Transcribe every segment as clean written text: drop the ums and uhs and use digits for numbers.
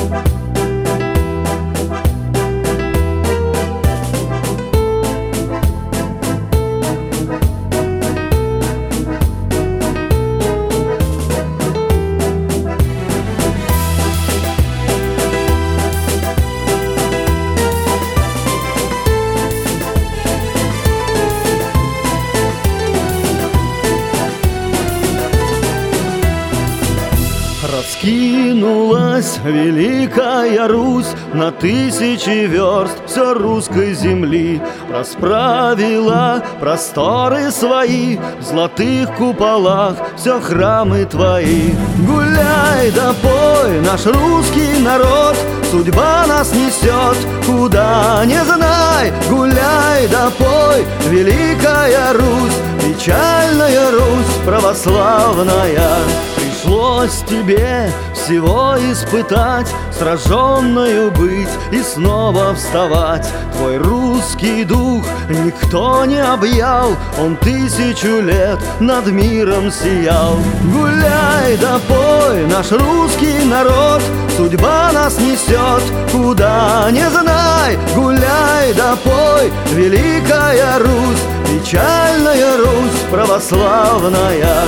Раскинулась великая Русь на тысячи верст все русской земли, расправила просторы свои в золотых куполах все храмы твои. Гуляй да пой, наш русский народ, судьба нас несет, куда не знай. Гуляй да пой, великая Русь, печальная Русь православная. Пришлось тебе всего испытать, сраженную быть и снова вставать. Твой русский дух никто не объял, он 1000 лет над миром сиял. Гуляй да пой, наш русский народ, судьба нас несет, куда не знай. Гуляй да пой, великая Русь, печальная Русь православная.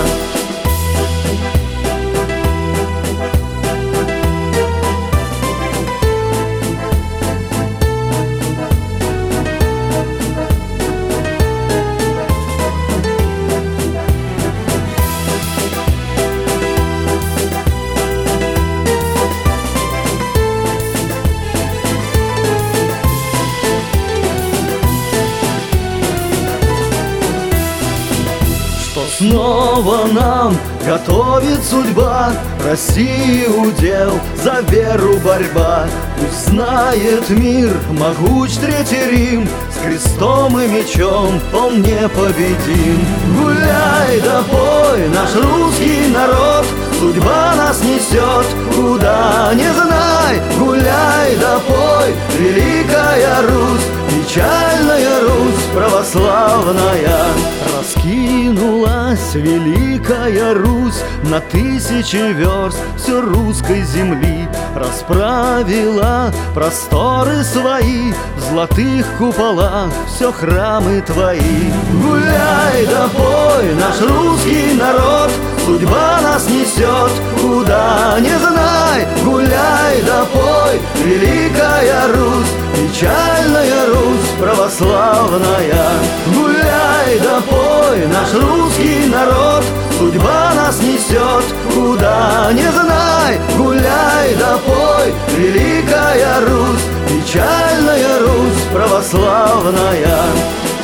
Снова нам готовит судьба, России удел, за веру борьба. Пусть знает мир, могуч Третий Рим, с крестом и мечом он непобедим. Гуляй да пой, наш русский народ, судьба нас несет, куда не знай. Гуляй да пой, великая Русь, печальная Русь православная. Раскинулась великая Русь на 1000 верст все русской земли, расправила просторы свои в золотых куполах все храмы твои. Гуляй да пой, наш русский народ, судьба нас несет, куда не знай. Гуляй да пой, великая Русь, печальная Русь православная. Гуляй да пой, наш русский народ, судьба нас несет, куда не знай. Гуляй да пой, великая Русь, печальная Русь православная.